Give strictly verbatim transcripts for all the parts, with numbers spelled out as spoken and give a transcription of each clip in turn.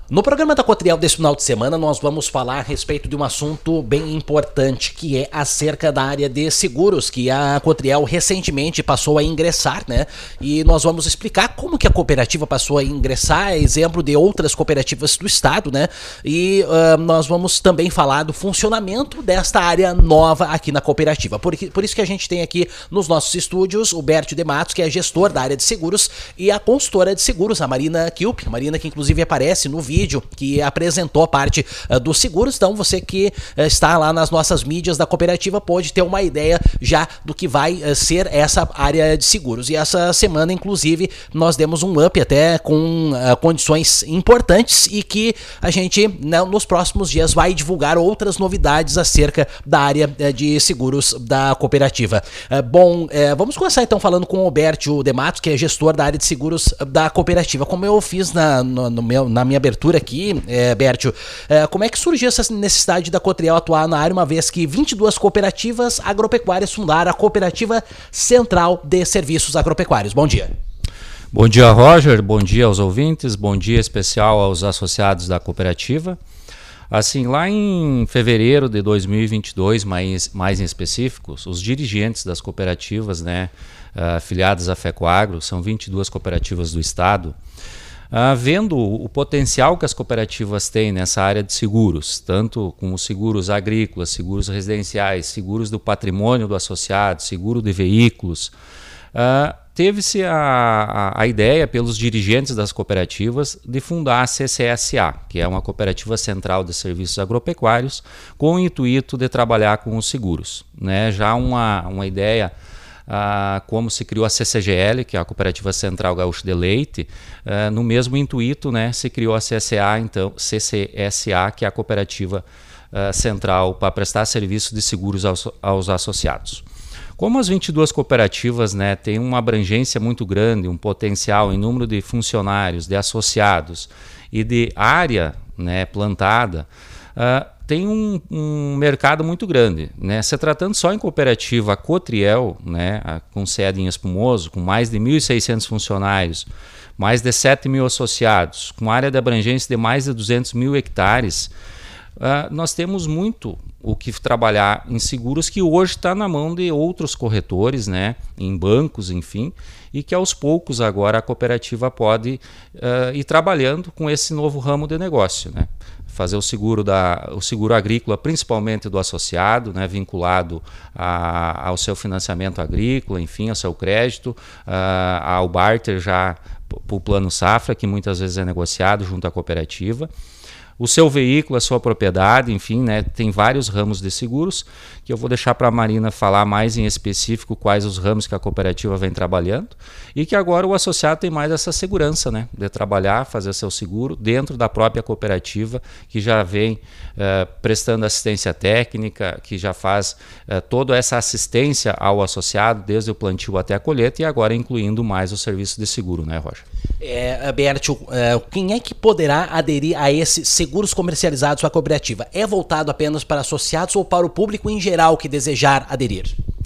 No programa da Cotriel desse final de semana, nós vamos falar a respeito de um assunto bem importante, que é acerca da área de seguros, que a Cotriel recentemente passou a ingressar, né? E nós vamos explicar como que a cooperativa passou a ingressar, exemplo de outras cooperativas do estado, né? E uh, nós vamos também falar do funcionamento desta área nova aqui na cooperativa. Por, por isso que a gente tem aqui nos nossos estúdios o Bércio de Matos, que é gestor da área de seguros, e a consultora de seguros, a Marina Kilp, a Marina que inclusive aparece no vídeo vídeo que apresentou a parte uh, dos seguros. Então você que uh, está lá nas nossas mídias da cooperativa pode ter uma ideia já do que vai uh, ser essa área de seguros. E essa semana, inclusive, nós demos um up até com uh, condições importantes e que a gente, né, nos próximos dias vai divulgar outras novidades acerca da área uh, de seguros da cooperativa. Uh, bom, uh, vamos começar então falando com o Bércio de Matos, que é gestor da área de seguros da cooperativa. Como eu fiz na, no, no meu, na minha abertura aqui, é, Bércio, é, como é que surgiu essa necessidade da Cotriel atuar na área, uma vez que vinte e duas cooperativas agropecuárias fundaram a Cooperativa Central de Serviços Agropecuários? Bom dia. Bom dia, Roger, bom dia aos ouvintes, bom dia especial aos associados da cooperativa. Assim, lá em fevereiro de dois mil e vinte e dois, mais, mais em específicos, os dirigentes das cooperativas, né, afiliadas à FECOAGRO, são vinte e duas cooperativas do estado, Uh, vendo o potencial que as cooperativas têm nessa área de seguros, tanto como seguros agrícolas, seguros residenciais, seguros do patrimônio do associado, seguro de veículos, uh, teve-se a, a, a ideia pelos dirigentes das cooperativas de fundar a C C S A, que é uma Cooperativa Central de Serviços Agropecuários, com o intuito de trabalhar com os seguros, né? Já uma, uma ideia... Ah, como se criou a C C G L, que é a Cooperativa Central Gaúcha de Leite, ah, no mesmo intuito, né, se criou a C S A, então, C C S A, que é a Cooperativa ah, Central para prestar serviço de seguros aos, aos associados. Como as vinte e duas cooperativas, né, têm uma abrangência muito grande, um potencial em número de funcionários, de associados e de área, né, plantada, ah, tem um, um mercado muito grande, né? Se tratando só em cooperativa, a Cotriel, né, a, com sede em Espumoso, com mais de mil e seiscentos funcionários, mais de sete mil associados, com área de abrangência de mais de duzentos mil hectares, uh, nós temos muito o que trabalhar em seguros que hoje está na mão de outros corretores, né, em bancos, enfim, e que aos poucos agora a cooperativa pode uh, ir trabalhando com esse novo ramo de negócio, né? Fazer o seguro, da, o seguro agrícola, principalmente do associado, né, vinculado a, ao seu financiamento agrícola, enfim, ao seu crédito, uh, ao barter já para o plano safra, que muitas vezes é negociado junto à cooperativa. O seu veículo, a sua propriedade, enfim, né, tem vários ramos de seguros, que eu vou deixar para a Marina falar mais em específico quais os ramos que a cooperativa vem trabalhando, e que agora o associado tem mais essa segurança, né, de trabalhar, fazer seu seguro dentro da própria cooperativa, que já vem uh, prestando assistência técnica, que já faz uh, toda essa assistência ao associado, desde o plantio até a colheita, e agora incluindo mais o serviço de seguro, né, Roger? É, Bércio, uh, quem é que poderá aderir a esse seguro? Seguros comercializados pela cooperativa é voltado apenas para associados ou para o público em geral que desejar aderir?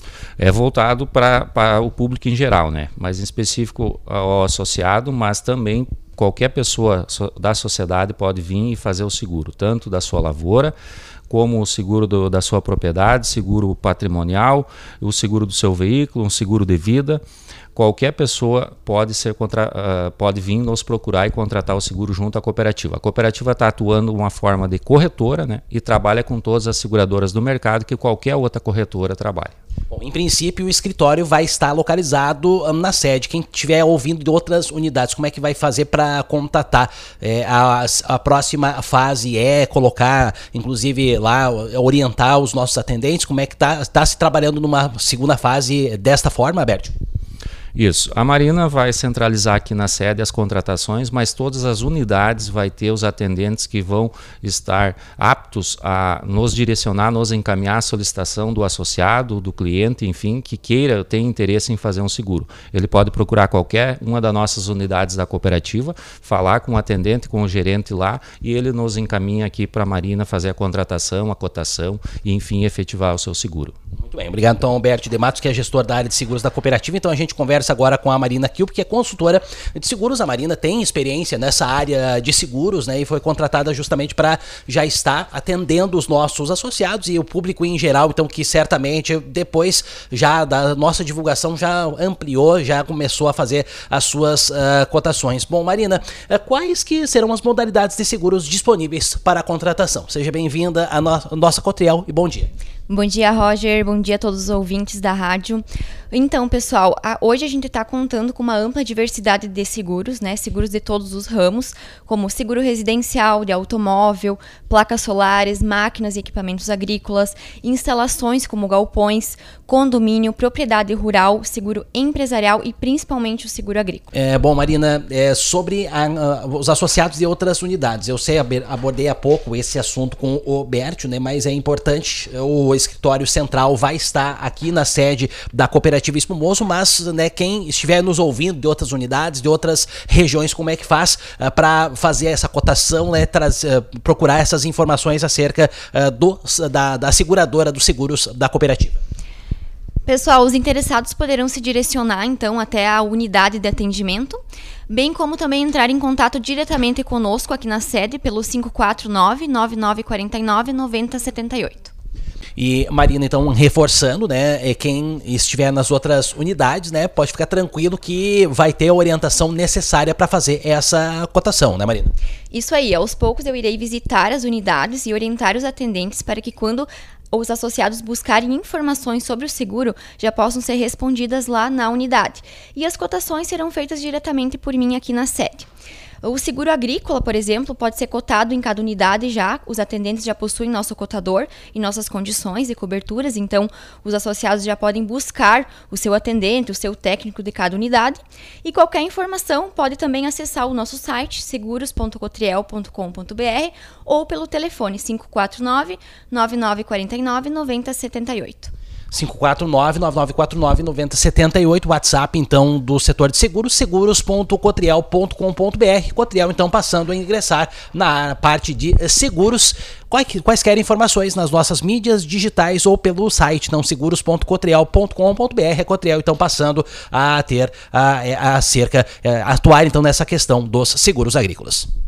É voltado para, para o público em geral, né? Mas em específico ao associado, mas também qualquer pessoa da sociedade pode vir e fazer o seguro, tanto da sua lavoura, como o seguro do, da sua propriedade, seguro patrimonial, o seguro do seu veículo, um seguro de vida. Qualquer pessoa pode, ser contra, uh, pode vir nos procurar e contratar o seguro junto à cooperativa. A cooperativa está atuando de uma forma de corretora, né, e trabalha com todas as seguradoras do mercado que qualquer outra corretora trabalha. Bom, em princípio, o escritório vai estar localizado um, na sede. Quem estiver ouvindo de outras unidades, como é que vai fazer para contatar? É, a, a próxima fase é colocar, inclusive, lá, orientar os nossos atendentes? Como é que está tá se trabalhando numa segunda fase desta forma, Bércio? Isso. A Marina vai centralizar aqui na sede as contratações, mas todas as unidades vai ter os atendentes que vão estar aptos a nos direcionar, nos encaminhar a solicitação do associado, do cliente, enfim, que queira, tenha interesse em fazer um seguro. Ele pode procurar qualquer uma das nossas unidades da cooperativa, falar com o atendente, com o gerente lá, e ele nos encaminha aqui para a Marina fazer a contratação, a cotação e, enfim, efetivar o seu seguro. Muito bem, obrigado então, Alberto de Matos, que é gestor da área de seguros da cooperativa. Então a gente conversa agora com a Marina Kilp, que é consultora de seguros. A Marina tem experiência nessa área de seguros, né, e foi contratada justamente para já estar atendendo os nossos associados e o público em geral, então que certamente depois já da nossa divulgação já ampliou, já começou a fazer as suas uh, cotações. Bom, Marina, uh, quais que serão as modalidades de seguros disponíveis para a contratação? Seja bem-vinda à no- nossa Cotriel e bom dia. Bom dia, Roger. Bom dia a todos os ouvintes da rádio. Então, pessoal, a, hoje a gente está contando com uma ampla diversidade de seguros, né? Seguros de todos os ramos, como seguro residencial, de automóvel, placas solares, máquinas e equipamentos agrícolas, instalações como galpões, condomínio, propriedade rural, seguro empresarial e principalmente o seguro agrícola. É, bom, Marina, é, sobre a, a, os associados de outras unidades, eu sei, abordei há pouco esse assunto com o Bertio, né? Mas é importante, o escritório central vai estar aqui na sede da Cooperativa Espumoso, mas, né, quem estiver nos ouvindo de outras unidades, de outras regiões, como é que faz uh, para fazer essa cotação, né, traz, uh, procurar essas informações acerca uh, do, da, da seguradora dos seguros da cooperativa? Pessoal, os interessados poderão se direcionar, então, até a unidade de atendimento, bem como também entrar em contato diretamente conosco aqui na sede pelo cinco quatro nove, nove nove quatro nove, nove zero sete oito. E, Marina, então, reforçando, né, quem estiver nas outras unidades, né, pode ficar tranquilo que vai ter a orientação necessária para fazer essa cotação, né, Marina? Isso aí, aos poucos eu irei visitar as unidades e orientar os atendentes para que quando os associados buscarem informações sobre o seguro já possam ser respondidas lá na unidade. E as cotações serão feitas diretamente por mim aqui na sede. O seguro agrícola, por exemplo, pode ser cotado em cada unidade já. Os atendentes já possuem nosso cotador e nossas condições e coberturas, então os associados já podem buscar o seu atendente, o seu técnico de cada unidade. E qualquer informação pode também acessar o nosso site seguros ponto cotriel ponto com ponto b r ou pelo telefone cinco quatro nove, nove nove quatro nove, nove zero sete oito. cinco quatro nove, nove nove quatro nove, nove zero sete oito, WhatsApp então do setor de seguros, seguros ponto cotriel ponto com ponto b r. Cotriel então passando a ingressar na parte de seguros. Quaisquer informações nas nossas mídias digitais ou pelo site não seguros ponto cotriel ponto com ponto b r. A Cotriel então passando a ter a, a cerca, a atuar então nessa questão dos seguros agrícolas.